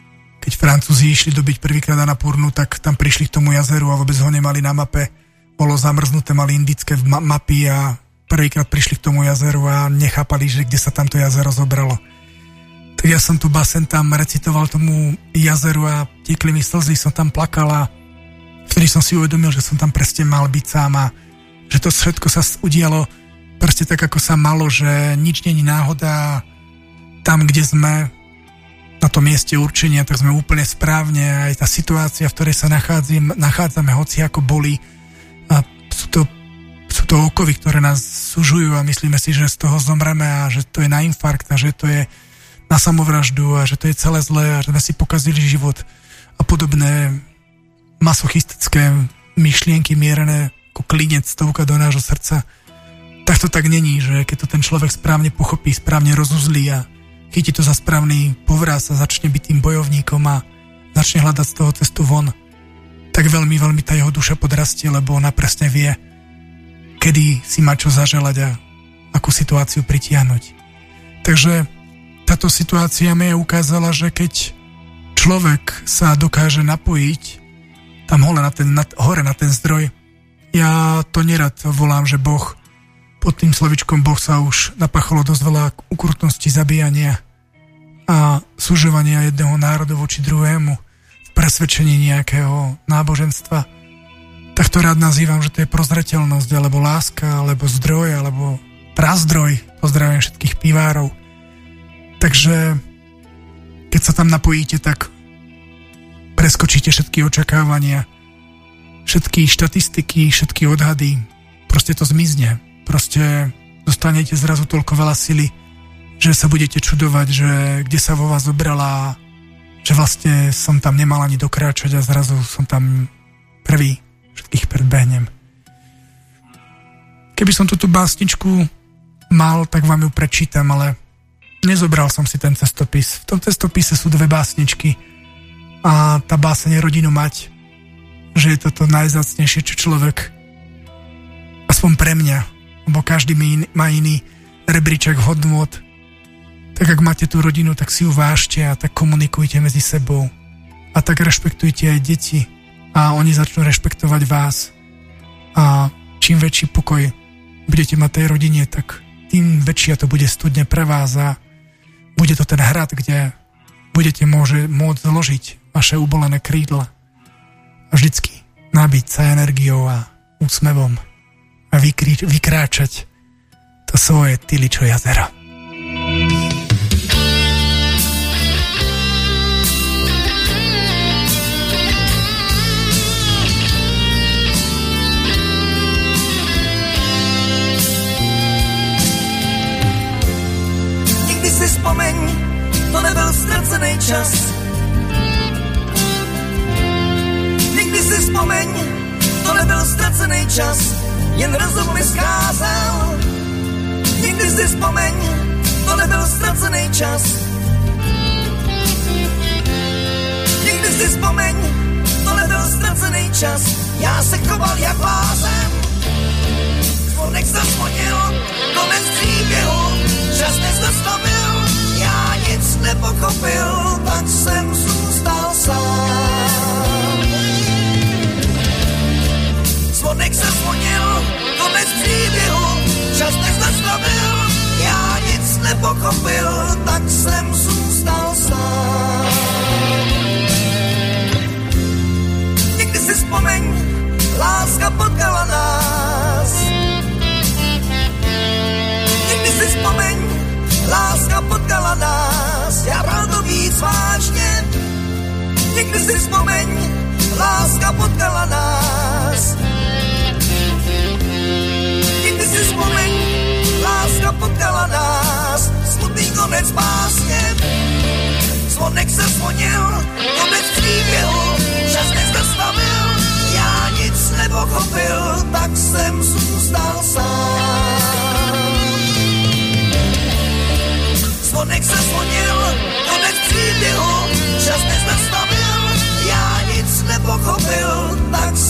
keď Francúzi išli dobiť prvýkrát Annapurnu, tak tam prišli k tomu jazeru a vôbec ho nemali na mape. Bolo zamrznuté, mali indické mapy a prvýkrát prišli k tomu jazeru a nechápali, že kde sa tamto jazero zobralo. Tak ja som tu basen tam recitoval tomu jazeru a tiekli mi slzy, som tam plakal a vtedy som si uvedomil, že som tam presne mal byť sám a že to všetko sa udialo proste tak, ako sa malo, že nič není náhoda. Tam, kde sme na tom mieste určenia, tak sme úplne správne. Aj tá situácia, v ktorej sa nachádzame, hoci ako boli. A sú to okovy, ktoré nás sužujú a myslíme si, že z toho zomreme a že to je na infarkt a že to je na samovraždu a že to je celé zlé a že sme si pokazili život a podobné masochistické myšlienky mierené ako klinec stovka do nášho srdca. Tak to tak není, že keď to ten človek správne pochopí, správne rozuzlí a chytí to za správny povraz a začne byť tým bojovníkom a začne hľadať z toho cestu von, tak veľmi, veľmi tá jeho duša podrastie, lebo ona presne vie, kedy si má čo zaželať a akú situáciu pritiahnuť. Takže táto situácia mi ukázala, že keď človek sa dokáže napojiť tam hore na ten zdroj, ja to nerad volám, že Boh. Pod tým slovičkom Boh sa už napáchalo dosť veľa ukrutnosti, zabíjania a sužovania jedného národa voči druhému v presvedčení nejakého náboženstva. Tak to rád nazývam, že to je prozreteľnosť, alebo láska, alebo zdroj, alebo prazdroj. Pozdravujem všetkých pivárov. Takže keď sa tam napojíte, tak preskočíte všetky očakávania, všetky štatistiky, všetky odhady. Proste to zmizne. Proste dostanete zrazu toľko veľa sily, že sa budete čudovať, že kde sa vo vás zobrala, že vlastne som tam nemal ani dokráčať a zrazu som tam prvý, všetkých predbehnem. Keby som túto básničku mal, tak vám ju prečítam, ale nezobral som si ten cestopis. V tom cestopise sú 2 básničky a tá báseň je Rodinu mať, že je toto najvzácnejšie, čo človek, aspoň pre mňa, lebo každý má iný rebríček hodnôt. Tak ak máte tú rodinu, tak si ju vážte a tak komunikujte medzi sebou. A tak rešpektujte aj deti a oni začnú rešpektovať vás. A čím väčší pokoj budete mať tej rodine, tak tým väčšia to bude studne pre vás a bude to ten hrad, kde budete môcť zložiť vaše ubolené krídla a vždycky nabiť sa energiou a úsmevom a vykráčať to svoje Tyličo jazero. Nikdy si vzpomeň, to nebyl ztracený čas. Nikdy si vzpomeň, to nebyl ztracený čas. Jen rozum mi skázal. Nikdy si vzpomeň, to nebyl ztracený čas. Nikdy si vzpomeň, to nebyl ztracený čas. Já se choval jak blázen, zvonek zazvonil, konec příběhu, čas nezastavil, já nic nepochopil, tak jsem zůstal sám. Zvonek zazvonil, konec příběhu, čas nezastavil, já nic nepochopil, tak jsem zůstal sám. Nikdy si vzpomeň, láska potkala nás. Nikdy si vzpomeň, láska potkala nás, já bral to víc vážně. Nikdy si vzpomeň, láska potkala nás. Nikdy si vzpomeň, láska potkala nás, smutný konec básně. Zvonek se zvonil, konec příběhu, čas nezastavil, já nic nepochopil, tak jsem zůstal sám. Zvonek se zvonil, konec příběhu, čas nezastavil, já nic nepochopil, tak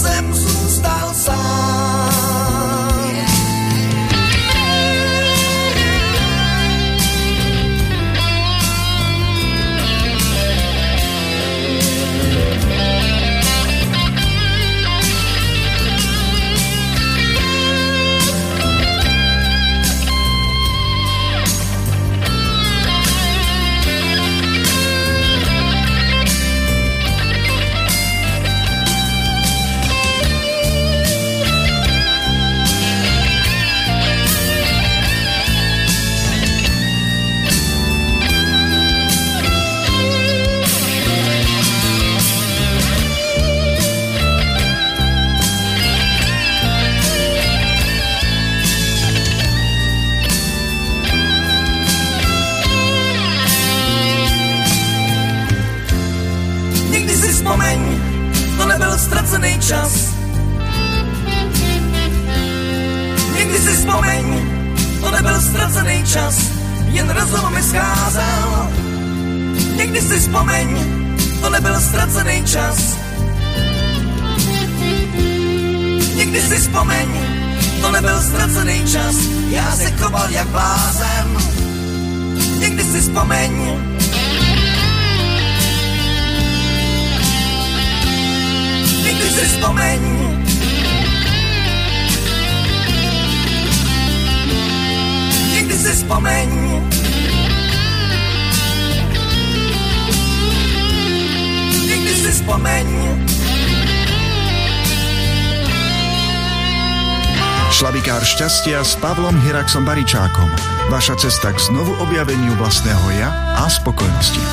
nebyl ztracený čas, jen rozum mi scházel. Někdy si vzpomeň, to nebyl ztracený čas. Někdy si vzpomeň, to nebyl ztracený čas, já se choval jak blázen. Někdy si vzpomeň. Někdy si vzpomeň. Někdy si vzpomeň. Někdy si vzpomeň. Šlabikár šťastia s Pavlom Hiraxom Baričákom. Vaša cesta k znovu objaveniu vlastného ja a spokojnosti.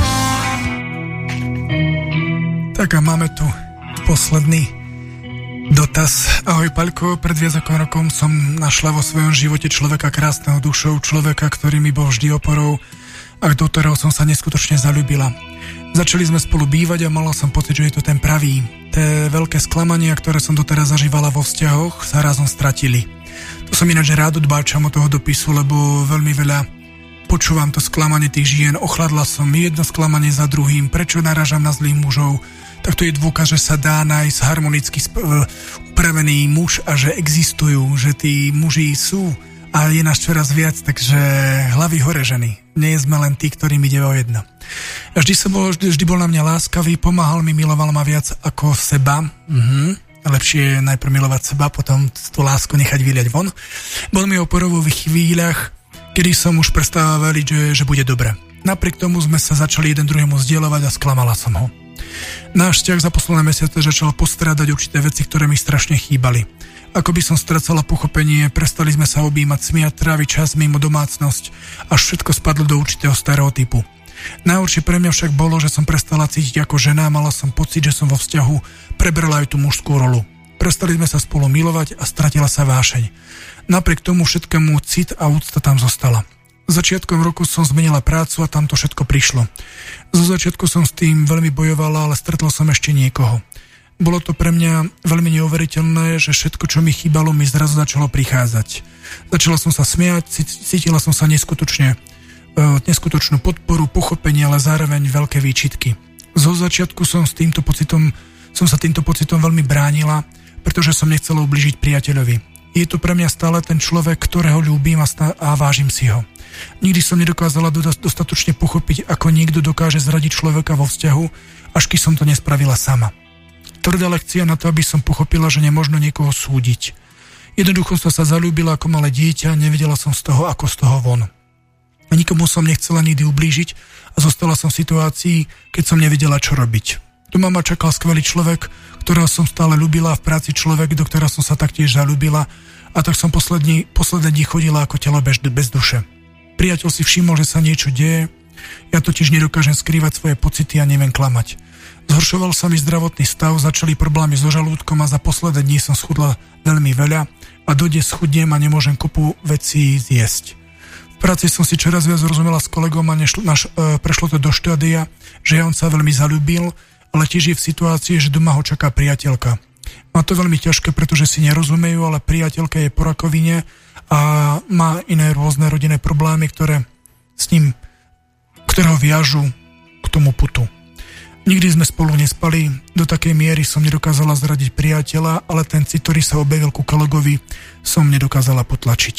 Tak a máme tu posledný dotaz. Ahoj Paľko, pred viac ako rokom som našla vo svojom živote človeka krásneho dušou, človeka, ktorý mi bol vždy oporou a do ktorého som sa neskutočne zaľúbila. Začali sme spolu bývať a mala som pocit, že je to ten pravý. Tie veľké sklamania, ktoré som doteraz zažívala vo vzťahoch, sa razom stratili. To som ináč rád odbáčam od toho dopisu, lebo veľmi veľa počúvam to sklamanie tých žien. Ochladla som jedno sklamanie za druhým, prečo narážam na zlých mužov. Tak to je dôkaz, že sa dá nájsť harmonicky upravený muž a že existujú, že tí muži sú a je nás čoraz viac, takže hlavy hore ženy. Nie sme len tí, ktorým ide o jedno. Vždy bol na mňa láskavý, pomáhal mi, miloval ma viac ako seba. Lepšie je najprv milovať seba, potom tú lásku nechať vyliať von. Bol mi oporou v chvíľach, kedy som už prestával veriť, že bude dobre. Napriek tomu sme sa začali jeden druhému zdieľovať a sklamala som ho. Náš vzťah za posledné mesiace začal postrádať určité veci, ktoré mi strašne chýbali. Ako by som stracala pochopenie, prestali sme sa objímať, smiať, tráviť čas mimo domácnosť, až všetko spadlo do určitého stereotypu. Najhoršie pre mňa však bolo, že som prestala cítiť ako žena, mala som pocit, že som vo vzťahu prebrala aj tú mužskú rolu. Prestali sme sa spolu milovať a stratila sa vášeň. Napriek tomu všetkému cit a úcta tam zostala. Začiatkom roku som zmenila prácu a tam to všetko prišlo. Zo začiatku som s tým veľmi bojovala, ale stretol som ešte niekoho. Bolo to pre mňa veľmi neuveriteľné, že všetko, čo mi chýbalo, mi zrazu začalo prichádzať. Začala som sa smiať, cítila som sa neskutočnú podporu, pochopenie, ale zároveň veľké výčitky. Zo začiatku som sa týmto pocitom veľmi bránila, pretože som nechcela ubližiť priateľovi. Je to pre mňa stále ten človek, ktorého ľúbim a vážim si ho. Nikdy som nedokázala dostatočne pochopiť, ako niekto dokáže zradiť človeka vo vzťahu, až keď som to nespravila sama. Tvrdá lekcia na to, aby som pochopila, že nemožno niekoho súdiť. Jednoducho som sa zaľúbila ako malé dieťa, nevedela som z toho, ako z toho von. A nikomu som nechcela nikdy ublížiť a zostala som v situácii, keď som nevedela, čo robiť. Doma ma čakal skvelý človek, ktorého som stále ľúbila, v práci človek, do ktorého som sa taktiež zaľúbila, a tak som posledný dní chodila ako telo bez duše. Priateľ si všimol, že sa niečo deje, ja totiž nedokážem skrývať svoje pocity a neviem klamať. Zhoršoval sa mi zdravotný stav, začali problémy so žalúdkom a za posledné dní som schudla veľmi veľa a dodnes schudnem a nemôžem kopu vecí zjesť. V práci som si čoraz viac rozumela s kolegom a prešlo to do štádia, že on sa veľmi zaľúbil, ale tiež je v situácii, že doma ho čaká priateľka. Má to veľmi ťažké, pretože si nerozumejú, ale priateľka je po rakovine a má iné rôzne rodinné problémy, ktoré ho viažu k tomu putu. Nikdy sme spolu nespali, do takej miery som nedokázala zradiť priateľa, ale ten cit, ktorý sa objavil ku kolegovi, som nedokázala potlačiť.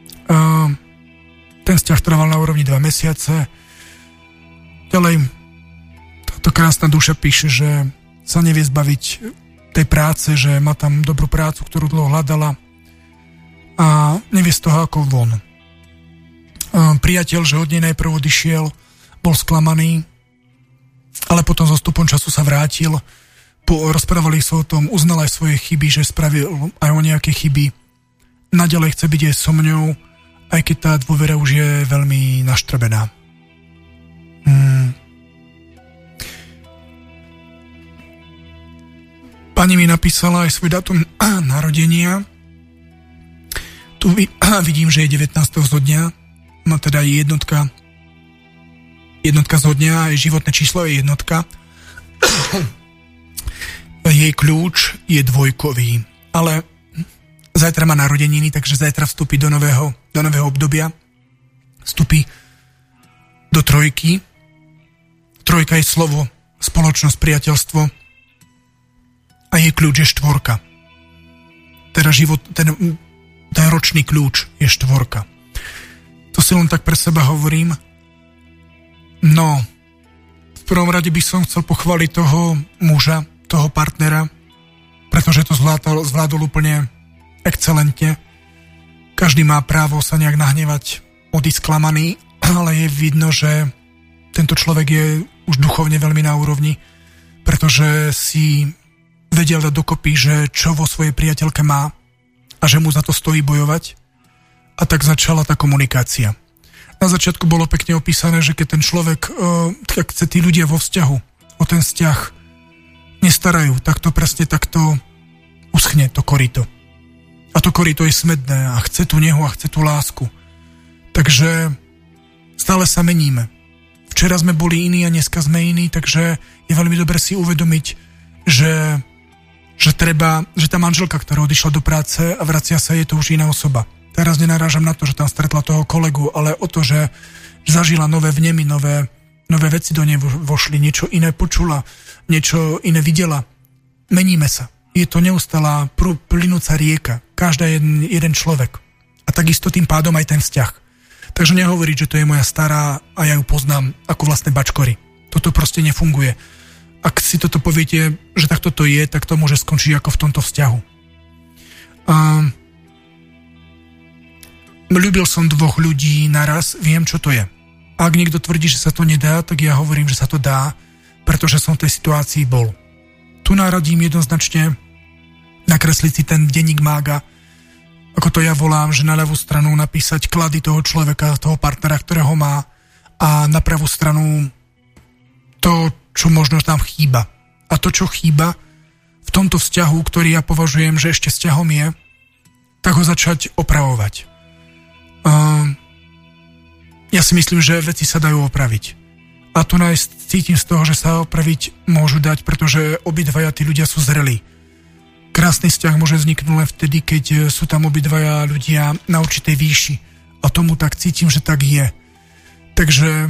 Ten vzťah trval na úrovni 2 mesiace. Ďalej, táto krásna duša píše, že sa nevie zbaviť tej práce, že má tam dobrú prácu, ktorú dlho hľadala a nevie z toho ako von. Priateľ, že od nej najprv odišiel, bol sklamaný, ale potom so stupom času sa vrátil, rozprávali sa o tom, uznal aj svoje chyby, že spravil aj o nejaké chyby. Naďalej chce byť aj so mňou, aj keď tá dôvera už je veľmi naštrbená. Pani mi napísala aj svoj dátum narodenia. Tu vidím, že je 19. zo dňa. No teda je jednotka zo dňa, aj životné číslo je jednotka. Jej kľúč je dvojkový. Ale Zajtra má narodeniny, takže zajtra vstúpi do nového obdobia. Vstúpi do trojky. Trojka je slovo, spoločnosť, priateľstvo a jej kľúč je 4. Teda ten ročný kľúč je 4. To si len tak pre seba hovorím. No, v prvom rade by som chcel pochváliť toho muža, toho partnera, pretože to zvládol úplne excelentne. Každý má právo sa nejak nahnevať, odísť sklamaný, ale je vidno, že tento človek je už duchovne veľmi na úrovni, pretože si vedel dať dokopy, že čo vo svojej priateľke má a že mu za to stojí bojovať. A tak začala tá komunikácia. Na začiatku bolo pekne opísané, že keď ten človek, keď sa tí ľudia vo vzťahu, o ten vzťah nestarajú, tak to presne takto uschne to koryto. A to koryto je smedné a chce tú nehu a chce tú lásku. Takže stále sa meníme. Včera sme boli iní a dneska sme iní, takže je veľmi dobre si uvedomiť, že tá manželka, ktorá odišla do práce a vracia sa, je to už iná osoba. Teraz nenarážam na to, že tam stretla toho kolegu, ale o to, že zažila nové vnemy, nové veci do nej vošli, niečo iné počula, niečo iné videla. Meníme sa. Je to neustála plynúca rieka. Každá jeden človek. A takisto tým pádom aj ten vzťah. Takže nehovoriť, že to je moja stará a ja ju poznám ako vlastné bačkory. Toto proste nefunguje. Ak si toto poviete, že takto to je, tak to môže skončiť ako v tomto vzťahu. Ľúbil som 2 ľudí naraz, viem, čo to je. Ak niekto tvrdí, že sa to nedá, tak ja hovorím, že sa to dá, pretože som v tej situácii bol. Tu naradím jednoznačne nakresliť si ten denník mága, ako to ja volám, že na ľavú stranu napísať klady toho človeka, toho partnera, ktorého má, a na pravú stranu to, čo možno tam chýba. A to, čo chýba v tomto vzťahu, ktorý ja považujem, že ešte vzťahom je, tak ho začať opravovať. Ja si myslím, že veci sa dajú opraviť. A to cítim z toho, že sa opraviť môžu dať, pretože obidvaja tí ľudia sú zrelí. Krásny vzťah môže vzniknúť len vtedy, keď sú tam obidvaja ľudia na určitej výši. A tomu tak cítim, že tak je. Takže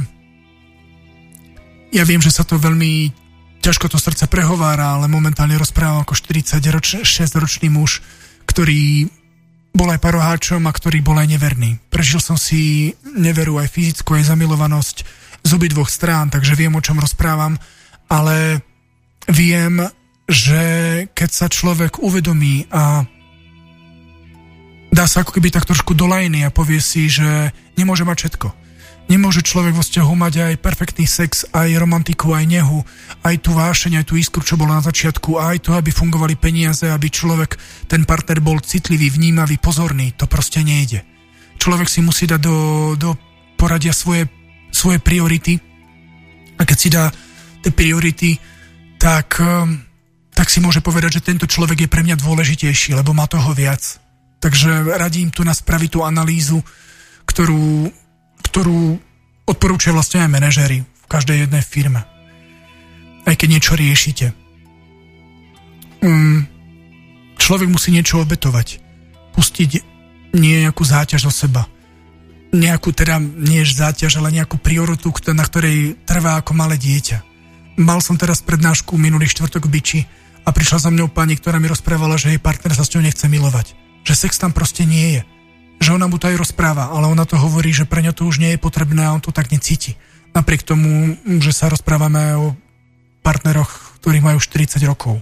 ja viem, že sa to veľmi ťažko to srdce prehovára, ale momentálne rozprávam ako 46-ročný muž, ktorý bol aj paroháčom a ktorý bol aj neverný. Prežil som si neveru aj fyzickú, aj zamilovanosť z obidvoch strán, takže viem, o čom rozprávam, ale viem, že keď sa človek uvedomí a dá sa ako keby tak trošku do lajny a povie si, že nemôže mať všetko. Nemôže človek vo vzťahu mať aj perfektný sex, aj romantiku, aj nehu, aj tú vášeň, aj tú iskru, čo bolo na začiatku, aj to, aby fungovali peniaze, aby človek, ten partner bol citlivý, vnímavý, pozorný. To proste nejde. Človek si musí dať do poradia svoje priority a keď si dá tie priority, tak si môže povedať, že tento človek je pre mňa dôležitejší, lebo má toho viac. Takže radím tu na spraviť tú analýzu, ktorú odporúčajú vlastne aj manažéri v každej jednej firme. Aj keď niečo riešite. Človek musí niečo obetovať. Pustiť nejakú záťaž do seba. Nie záťaž, ale nejakú prioritu, na ktorej trvá ako malé dieťa. Mal som teraz prednášku minulý štvrtok v Biči a prišla za mňou pani, ktorá mi rozprávala, že jej partner sa s ňou nechce milovať. Že sex tam proste nie je. Že ona mu to aj rozpráva, ale ona to hovorí, že pre ňa to už nie je potrebné a on to tak necíti. Napriek tomu, že sa rozprávame o partneroch, ktorí majú 40 rokov.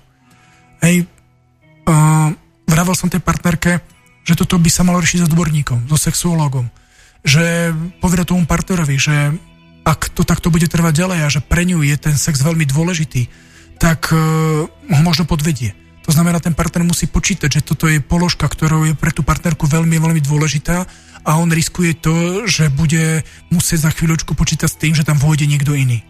Vravel som tej partnerke, že toto by sa malo riešiť s odborníkom, so sexuológom. Že povedať tomu partnerovi, že ak to takto bude trvať ďalej a že pre ňu je ten sex veľmi dôležitý, tak ho možno podvedie. To znamená, ten partner musí počítať, že toto je položka, ktorou je pre tú partnerku veľmi, veľmi dôležitá a on riskuje to, že bude musieť za chvíľočku počítať s tým, že tam vôjde niekto iný.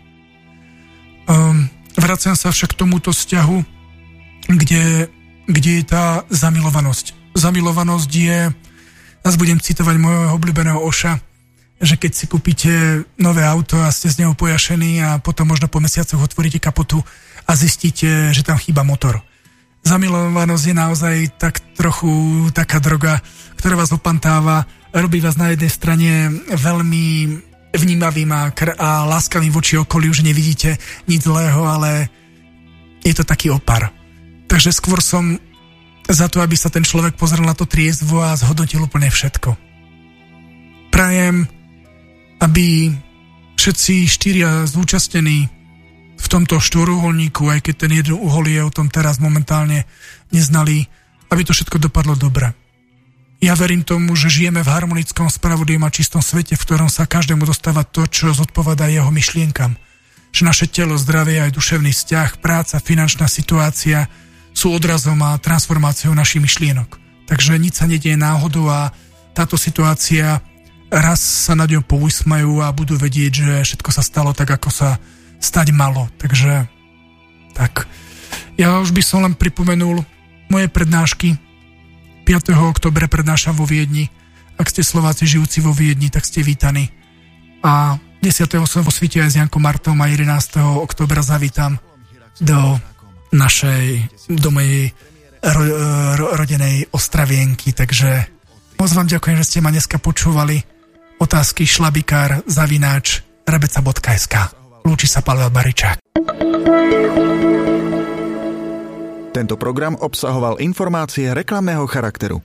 Vraciam sa však k tomuto vzťahu, kde je tá zamilovanosť. Zamilovanosť je, zase budem citovať môjho obľúbeného Oša, že keď si kúpite nové auto a ste z neho pojašení a potom možno po mesiacoch otvoríte kapotu a zistíte, že tam chýba motor. Zamilovanosť je naozaj tak trochu taká droga, ktorá vás opantáva, robí vás na jednej strane veľmi vnímavým a láskavým voči okoliu, že nevidíte nič zlého, ale je to taký opar. Takže skôr som za to, aby sa ten človek pozrel na to triezvo a zhodnotil úplne všetko. Prajem, aby všetci 4 zúčastnení v tomto štvoruholníku, aj keď ten jeden uhol je o tom teraz momentálne neznali, aby to všetko dopadlo dobre. Ja verím tomu, že žijeme v harmonickom, spravodlivom a čistom svete, v ktorom sa každému dostáva to, čo zodpovedá jeho myšlienkam. Že naše telo, zdravie aj duševný vzťah, práca, finančná situácia sú odrazom a transformáciou našich myšlienok. Takže nič sa nedieje náhodou a táto situácia raz sa nad ňou pousmajú a budú vedieť, že všetko sa stalo tak, ako sa stať malo. Takže tak. Ja už by som len pripomenul moje prednášky. 5. októbra prednášam vo Viedni. Ak ste Slováci žijúci vo Viedni, tak ste vítaní. A 10. som vo Svite aj s Jankom Martom a 11. októbra zavítam do mojej rodenej Ostravienky. Takže moc vám ďakujem, že ste ma dneska počúvali. Otázky šlabikár@rebeca.sk. Lúči sa Pavel Baričák. Tento program obsahoval informácie reklamného charakteru.